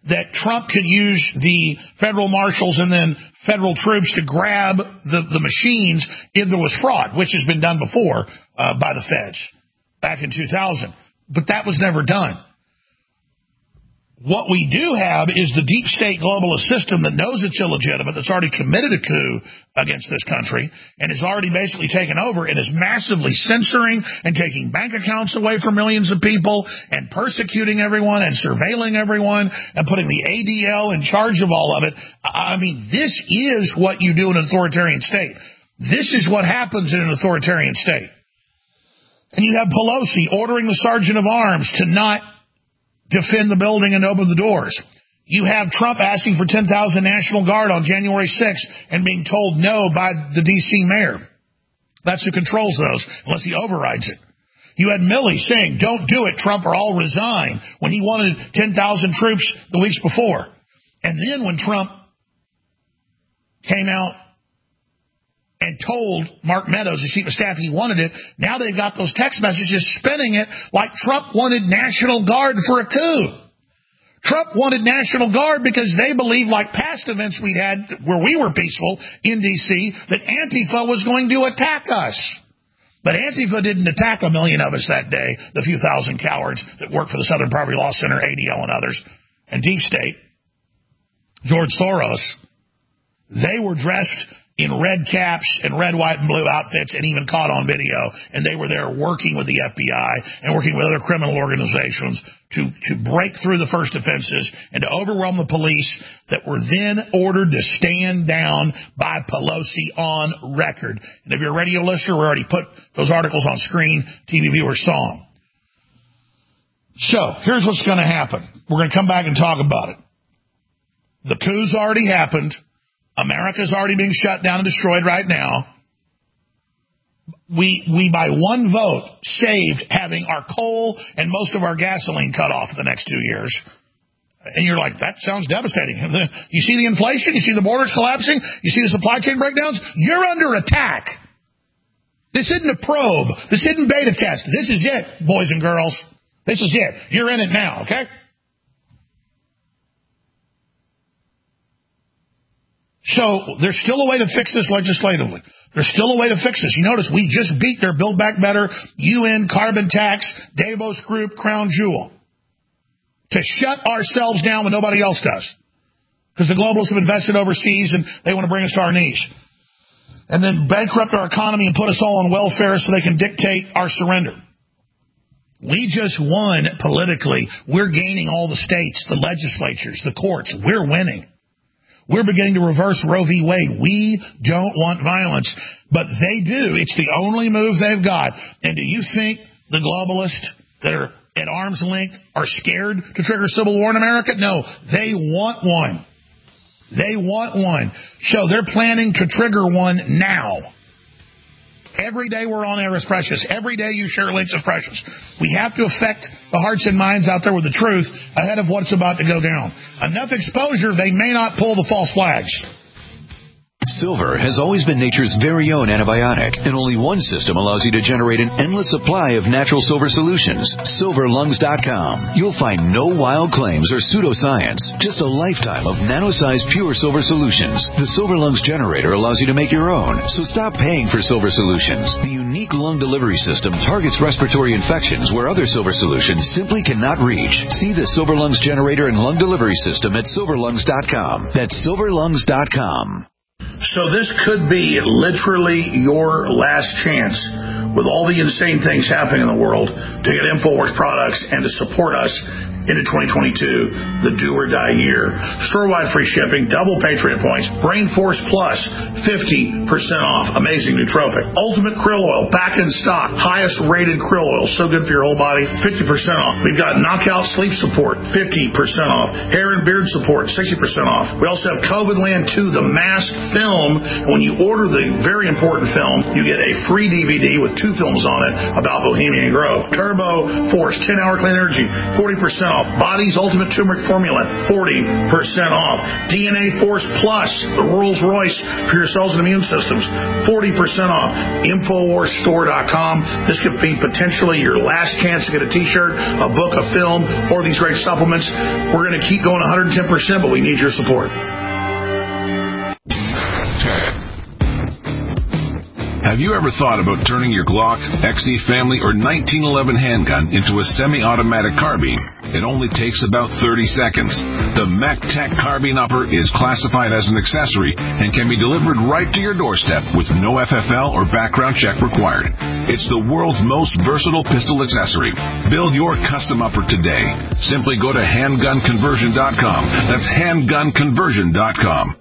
that Trump could use the federal marshals and then federal troops to grab the, the machines if there was fraud, which has been done before uh, by the feds back in two thousand. But that was never done. What we do have is the deep state globalist system that knows it's illegitimate, that's already committed a coup against this country, and has already basically taken over and is massively censoring and taking bank accounts away from millions of people and persecuting everyone and surveilling everyone and putting the A D L in charge of all of it. I mean, this is what you do in an authoritarian state. This is what happens in an authoritarian state. And you have Pelosi ordering the sergeant of arms to not defend the building and open the doors. You have Trump asking for ten thousand National Guard on January sixth and being told no by the D C mayor. That's who controls those, unless he overrides it. You had Milley saying, don't do it, Trump, or I'll resign, when he wanted ten thousand troops the weeks before. And then when Trump came out and told Mark Meadows, the chief of staff, he wanted it, now they've got those text messages spinning it like Trump wanted National Guard for a coup. Trump wanted National Guard because they believed, like past events we'd had where we were peaceful in D C, that Antifa was going to attack us. But Antifa didn't attack a million of us that day, the few thousand cowards that work for the Southern Poverty Law Center, A D L and others, and Deep State, George Soros. They were dressed in red caps and red, white, and blue outfits and even caught on video. And they were there working with the F B I and working with other criminal organizations to, to break through the first defenses and to overwhelm the police that were then ordered to stand down by Pelosi on record. And if you're a radio listener, we already put those articles on screen. T V viewers saw them. So here's what's going to happen. We're going to come back and talk about it. The coup's already happened. America's already being shut down and destroyed right now. We, we by one vote, saved having our coal and most of our gasoline cut off for the next two years. And you're like, that sounds devastating. You see the inflation? You see the borders collapsing? You see the supply chain breakdowns? You're under attack. This isn't a probe. This isn't beta test. This is it, boys and girls. This is it. You're in it now, okay? So there's still a way to fix this legislatively. There's still a way to fix this. You notice we just beat their Build Back Better, U N, carbon tax, Davos Group, Crown Jewel. To shut ourselves down when nobody else does. Because the globalists have invested overseas and they want to bring us to our knees. And then bankrupt our economy and put us all on welfare so they can dictate our surrender. We just won politically. We're gaining all the states, the legislatures, the courts. We're winning. We're beginning to reverse Roe v. Wade. We don't want violence, but they do. It's the only move they've got. And do you think the globalists that are at arm's length are scared to trigger civil war in America? No, they want one. They want one. So they're planning to trigger one now. Every day we're on air is precious. Every day you share links is precious. We have to affect the hearts and minds out there with the truth ahead of what's about to go down. Enough exposure, they may not pull the false flags. Silver has always been nature's very own antibiotic, and only one system allows you to generate an endless supply of natural silver solutions. silver lungs dot com. You'll find no wild claims or pseudoscience, just a lifetime of nano-sized pure silver solutions. The Silver Lungs generator allows you to make your own, so stop paying for silver solutions. The unique lung delivery system targets respiratory infections where other silver solutions simply cannot reach. See the Silver Lungs generator and lung delivery system at silver lungs dot com. That's silver lungs dot com. So this could be literally your last chance, with all the insane things happening in the world, to get InfoWars products and to support us into twenty twenty-two, the do or die year. Store-wide free shipping, double Patriot points, Brain Force Plus, fifty percent off. Amazing nootropic. Ultimate Krill Oil, back in stock. Highest rated krill oil, so good for your whole body, fifty percent off. We've got Knockout Sleep Support, fifty percent off. Hair and Beard Support, sixty percent off. We also have COVID Land two, the masked film. When you order the very important film, you get a free D V D with two films on it about Bohemian Grove. Turbo Force, ten hour clean energy, forty percent off. Body's Ultimate Turmeric Formula, forty percent off. D N A Force Plus, the Rolls Royce for your cells and immune systems, forty percent off. Infowars Store dot com. This could be potentially your last chance to get a t-shirt, a book, a film, or these great supplements. We're going to keep going one hundred ten percent, but we need your support. Have you ever thought about turning your Glock, X D Family, or nineteen eleven handgun into a semi-automatic carbine? It only takes about thirty seconds. The MacTac Carbine Upper is classified as an accessory and can be delivered right to your doorstep with no F F L or background check required. It's the world's most versatile pistol accessory. Build your custom upper today. Simply go to handgun conversion dot com. That's handgun conversion dot com.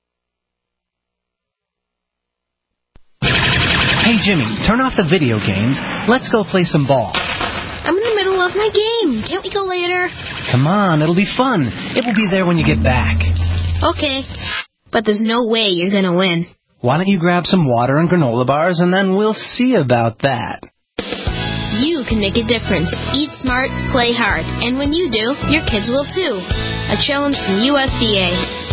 Hey, Jimmy, turn off the video games. Let's go play some ball. I'm in the middle of my game. Can't we go later? Come on, it'll be fun. It will be there when you get back. Okay, but there's no way you're going to win. Why don't you grab some water and granola bars, and then we'll see about that. You can make a difference. Eat smart, play hard. And when you do, your kids will too. A challenge from U S D A.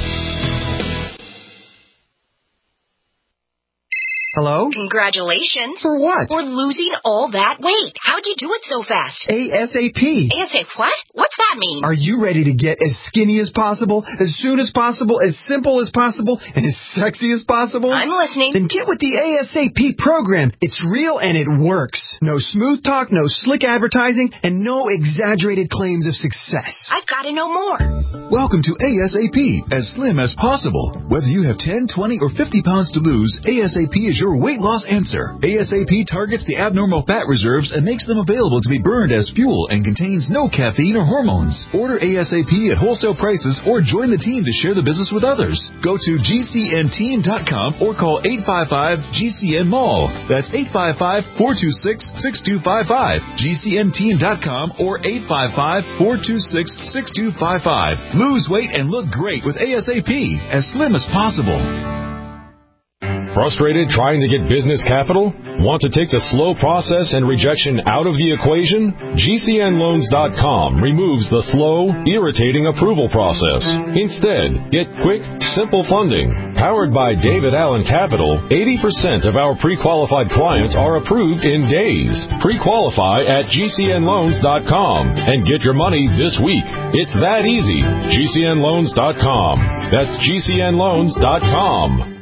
Hello? Congratulations. For what? For losing all that weight. How'd you do it so fast? ASAP. ASAP what? What's that mean? Are you ready to get as skinny as possible, as soon as possible, as simple as possible, and as sexy as possible? I'm listening. Then get with the ASAP program. It's real and it works. No smooth talk, no slick advertising, and no exaggerated claims of success. I've got to know more. Welcome to ASAP, as slim as possible. Whether you have ten, twenty, or fifty pounds to lose, ASAP is your weight loss answer. ASAP targets the abnormal fat reserves and makes them available to be burned as fuel and contains no caffeine or hormones. Order ASAP at wholesale prices or join the team to share the business with others. Go to G C N team dot com or call eight five five G C N mall. That's eight five five, four two six, six two five five. G C N team dot com or eight five five, four two six, six two five five. Lose weight and look great with ASAP, as slim as possible. Frustrated trying to get business capital? Want to take the slow process and rejection out of the equation? G C N loans dot com removes the slow, irritating approval process. Instead, get quick, simple funding. Powered by David Allen Capital, eighty percent of our pre-qualified clients are approved in days. Pre-qualify at G C N loans dot com and get your money this week. It's that easy. G C N loans dot com. That's G C N loans dot com.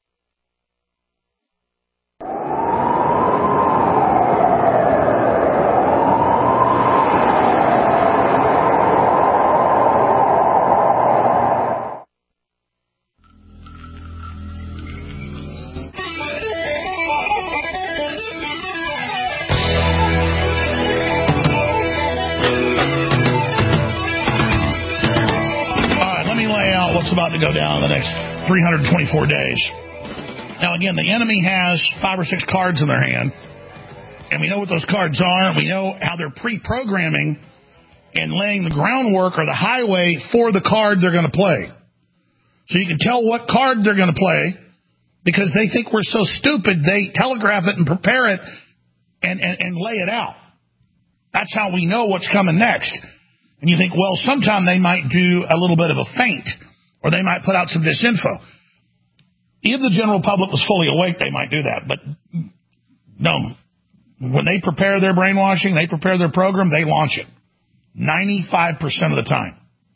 About to go down in the next three hundred twenty-four days. Now, again, the enemy has five or six cards in their hand, and we know what those cards are, and we know how they're pre-programming and laying the groundwork or the highway for the card they're going to play. So you can tell what card they're going to play because they think we're so stupid, they telegraph it and prepare it and, and, and lay it out. That's how we know what's coming next. And you think, well, sometime they might do a little bit of a feint, or they might put out some disinfo. If the general public was fully awake, they might do that. But no. When they prepare their brainwashing, they prepare their program, they launch it. ninety-five percent of the time.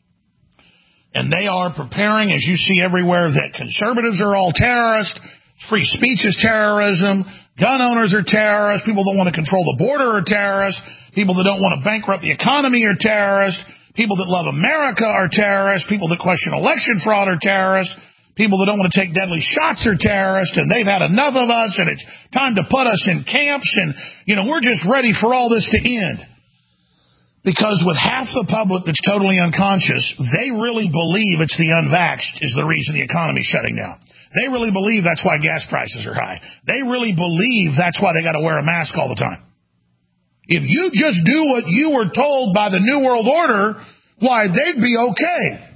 And they are preparing, as you see everywhere, that conservatives are all terrorists, free speech is terrorism, gun owners are terrorists, people that want to control the border are terrorists, people that don't want to bankrupt the economy are terrorists, people that love America are terrorists. People that question election fraud are terrorists. People that don't want to take deadly shots are terrorists. And they've had enough of us, and it's time to put us in camps. And, you know, we're just ready for all this to end. Because with half the public that's totally unconscious, they really believe it's the unvaxxed is the reason the economy's shutting down. They really believe that's why gas prices are high. They really believe that's why they got to wear a mask all the time. If you just do what you were told by the New World Order, why, they'd be okay.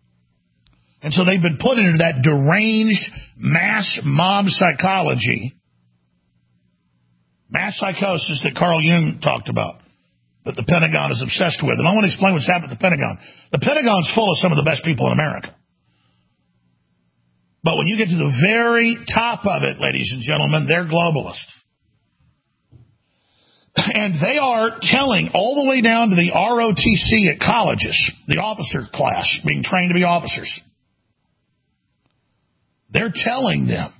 And so they've been put into that deranged mass mob psychology, mass psychosis that Carl Jung talked about. that the Pentagon is obsessed with. And I want to explain what's happened at the Pentagon. The Pentagon's full of some of the best people in America. But when you get to the very top of it, ladies and gentlemen, they're globalists. And they are telling all the way down to the R O T C at colleges, the officer class, being trained to be officers. They're telling them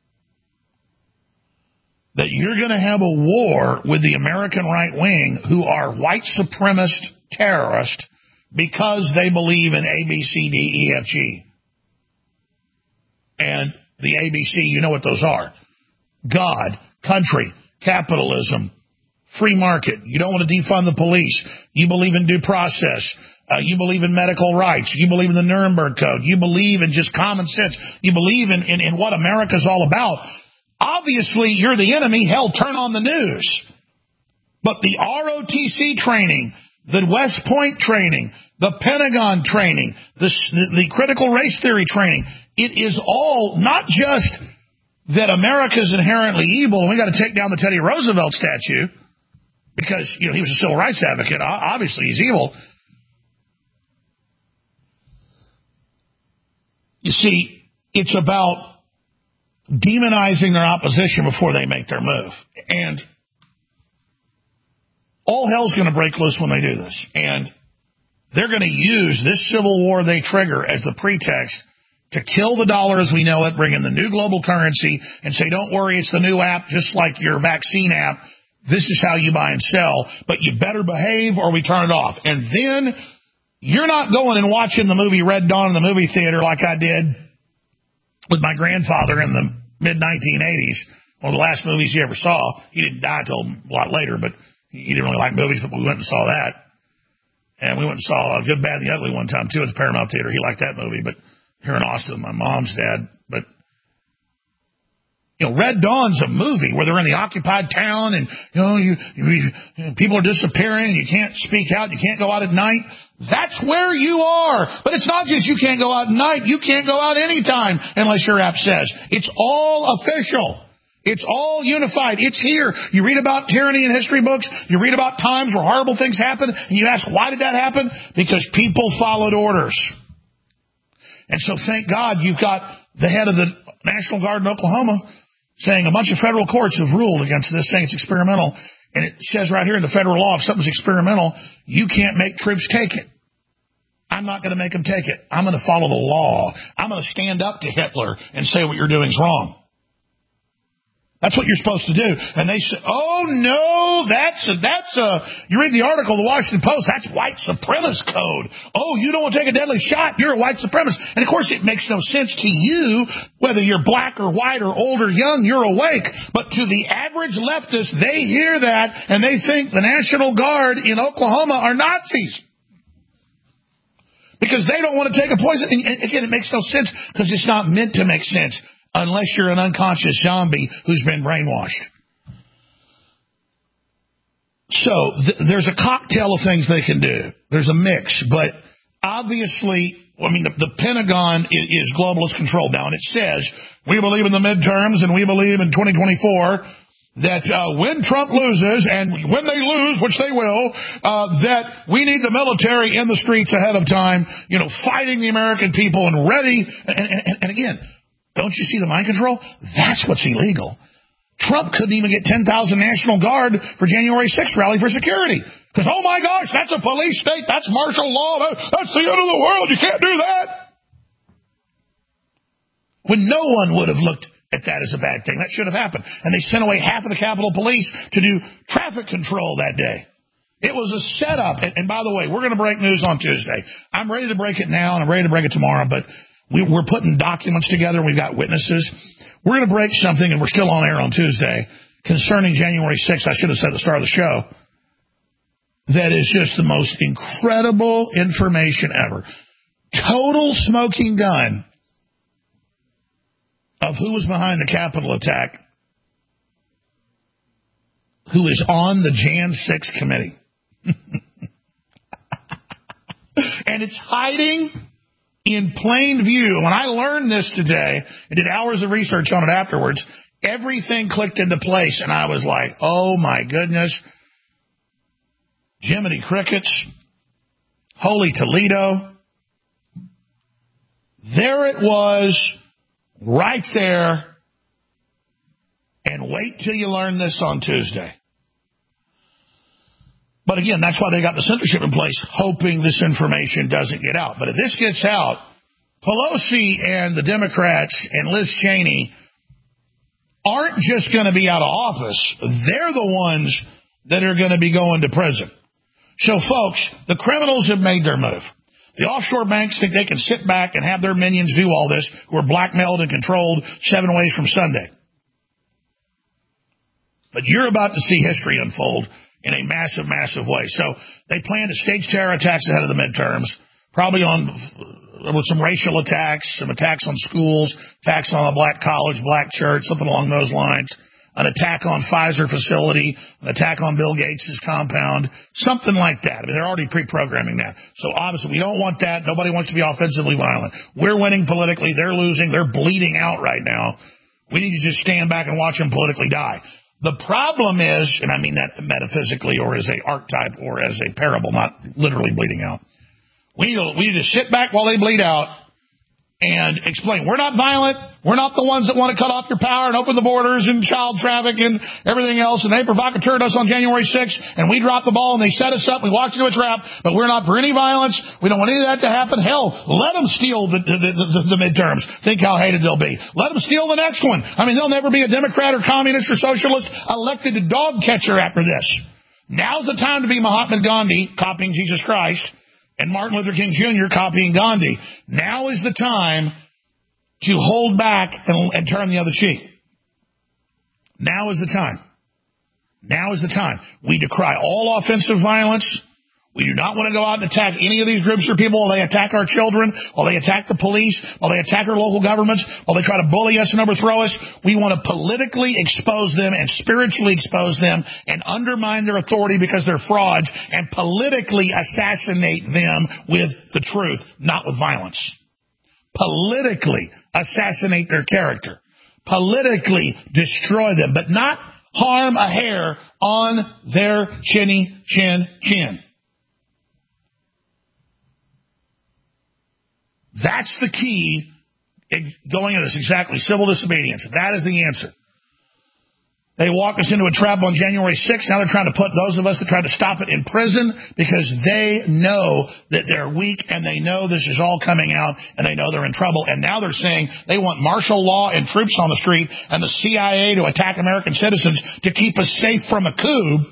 that you're going to have a war with the American right wing who are white supremacist terrorists because they believe in A, B, C, D, E, F, G. And the A B C, you know what those are. God, country, capitalism, free market. You don't want to defund the police. You believe in due process. Uh, you believe in medical rights. You believe in the Nuremberg Code. You believe in just common sense. You believe in, in, in what America's all about. Obviously, you're the enemy. Hell, turn on the news. But the R O T C training, the West Point training, the Pentagon training, the, the critical race theory training, it is all not just that America's inherently evil and we got to take down the Teddy Roosevelt statue because, you know, he was a civil rights advocate. Obviously, he's evil. You see, it's about demonizing their opposition before they make their move. And all hell's going to break loose when they do this. And they're going to use this civil war they trigger as the pretext to kill the dollar as we know it, bring in the new global currency, and say, don't worry, it's the new app, just like your vaccine app. This is how you buy and sell, but you better behave or we turn it off. And then you're not going and watching the movie Red Dawn in the movie theater like I did with my grandfather in the mid nineteen eighties, one of the last movies he ever saw. He didn't die until a lot later, but he didn't really like movies, but we went and saw that. And we went and saw Good, Bad, and the Ugly one time, too, at the Paramount Theater. He liked that movie, but here in Austin, my mom's dad. But, you know, Red Dawn's a movie where they're in the occupied town and, you know, you, you, you people are disappearing and you can't speak out, you can't go out at night. That's where you are. But it's not just you can't go out at night. You can't go out anytime unless your app says. It's all official. It's all unified. It's here. You read about tyranny in history books. You read about times where horrible things happen. And you ask, why did that happen? Because people followed orders. And so thank God you've got the head of the National Guard in Oklahoma saying a bunch of federal courts have ruled against this, saying it's experimental. And it says right here in the federal law, if something's experimental, you can't make troops take it. I'm not going to make them take it. I'm going to follow the law. I'm going to stand up to Hitler and say what you're doing is wrong. That's what you're supposed to do. And they say, oh, no, that's a, that's a, you read the article, the Washington Post, that's white supremacist code. Oh, you don't want to take a deadly shot, you're a white supremacist. And, of course, it makes no sense to you, whether you're black or white or old or young, you're awake. But to the average leftist, they hear that and they think the National Guard in Oklahoma are Nazis. Because they don't want to take a poison. And, again, it makes no sense because it's not meant to make sense. Unless you're an unconscious zombie who's been brainwashed. So th- there's a cocktail of things they can do. There's a mix. But obviously, I mean, the, the Pentagon is, is globalist controlled now. And it says, we believe in the midterms and we believe in twenty twenty-four that uh, when Trump loses, and when they lose, which they will, uh, that we need the military in the streets ahead of time, you know, fighting the American people and ready. And, and, and again, don't you see the mind control? That's what's illegal. Trump couldn't even get ten thousand National Guard for January sixth rally for security. Because, oh my gosh, that's a police state. That's martial law. That, that's the end of the world. You can't do that. When no one would have looked at that as a bad thing. That should have happened. And they sent away half of the Capitol Police to do traffic control that day. It was a setup. And, and by the way, we're going to break news on Tuesday. I'm ready to break it now, and I'm ready to break it tomorrow, but We, we're putting documents together. We've got witnesses. We're going to break something, and we're still on air on Tuesday, concerning January sixth. I should have said at the start of the show. That is just the most incredible information ever. Total smoking gun of who was behind the Capitol attack, who is on the January sixth committee. And it's hiding in plain view. When I learned this today and did hours of research on it afterwards, everything clicked into place, and I was like, oh, my goodness. Jiminy Crickets, Holy Toledo. There it was, right there. And wait till you learn this on Tuesday. But again, that's why they got the censorship in place, hoping this information doesn't get out. But if this gets out, Pelosi and the Democrats and Liz Cheney aren't just going to be out of office. They're the ones that are going to be going to prison. So, folks, the criminals have made their move. The offshore banks think they can sit back and have their minions do all this, who are blackmailed and controlled seven ways from Sunday. But you're about to see history unfold in a massive, massive way. So they plan to stage terror attacks ahead of the midterms, probably on with some racial attacks, some attacks on schools, attacks on a black college, black church, something along those lines, an attack on Pfizer facility, an attack on Bill Gates' compound, something like that. I mean, they're already pre-programming that. So obviously we don't want that. Nobody wants to be offensively violent. We're winning politically. They're losing. They're bleeding out right now. We need to just stand back and watch them politically die. The problem is, and I mean that metaphysically or as a archetype or as a parable, not literally bleeding out. We need to, we need to sit back while they bleed out and explain. We're not violent. We're not the ones that want to cut off your power and open the borders and child traffic and everything else. And they provocateured us on January sixth, and we dropped the ball, and they set us up. We walked into a trap, but we're not for any violence. We don't want any of that to happen. Hell, let them steal the, the, the, the, the midterms. Think how hated they'll be. Let them steal the next one. I mean, there'll never be a Democrat or communist or socialist elected to dog catcher after this. Now's the time to be Mahatma Gandhi, copying Jesus Christ, and Martin Luther King Junior copying Gandhi. Now is the time to hold back and, and turn the other cheek. Now is the time. Now is the time. We decry all offensive violence. We do not want to go out and attack any of these groups or people while they attack our children, while they attack the police, while they attack our local governments, while they try to bully us and overthrow us. We want to politically expose them and spiritually expose them and undermine their authority because they're frauds and politically assassinate them with the truth, not with violence. Politically assassinate their character. Politically destroy them, but not harm a hair on their chinny chin chin. That's the key going into this, exactly. Civil disobedience. That is the answer. They walked us into a trap on January sixth. Now they're trying to put those of us that tried to stop it in prison because they know that they're weak and they know this is all coming out and they know they're in trouble. And now they're saying they want martial law and troops on the street and the C I A to attack American citizens to keep us safe from a coup,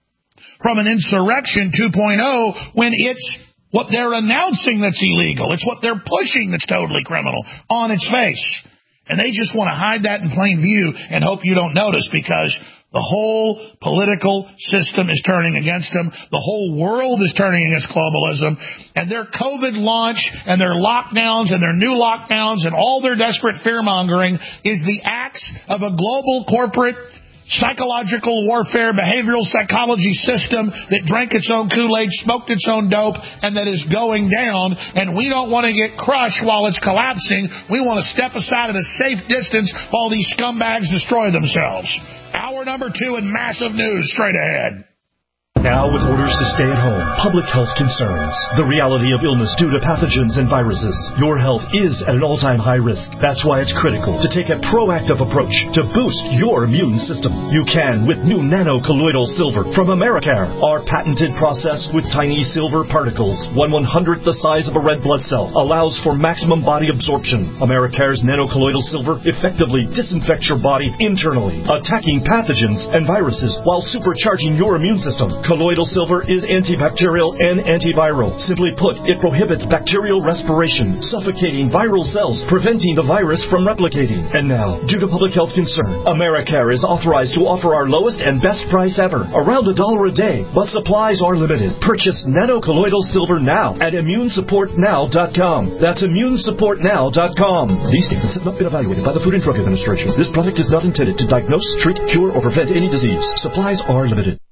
from an insurrection two point oh, when it's what they're announcing that's illegal. It's what they're pushing that's totally criminal on its face. And they just want to hide that in plain view and hope you don't notice because the whole political system is turning against them. The whole world is turning against globalism. And their COVID launch and their lockdowns and their new lockdowns and all their desperate fear-mongering is the acts of a global corporate psychological warfare, behavioral psychology system that drank its own Kool-Aid, smoked its own dope, and that is going down. And we don't want to get crushed while it's collapsing. We want to step aside at a safe distance while these scumbags destroy themselves. Hour number two in massive news straight ahead. Now with orders to stay at home, public health concerns, the reality of illness due to pathogens and viruses. Your health is at an all-time high risk. That's why it's critical to take a proactive approach to boost your immune system. You can with new nano-colloidal silver from Americare. Our patented process with tiny silver particles, one one-hundredth the size of a red blood cell, allows for maximum body absorption. Americare's nano-colloidal silver effectively disinfects your body internally, attacking pathogens and viruses while supercharging your immune system. Colloidal silver is antibacterial and antiviral. Simply put, it prohibits bacterial respiration, suffocating viral cells, preventing the virus from replicating. And now, due to public health concern, Americare is authorized to offer our lowest and best price ever, around a dollar a day, but supplies are limited. Purchase nano-colloidal silver now at immune support now dot com. That's immune support now dot com. These statements have not been evaluated by the Food and Drug Administration. This product is not intended to diagnose, treat, cure, or prevent any disease. Supplies are limited.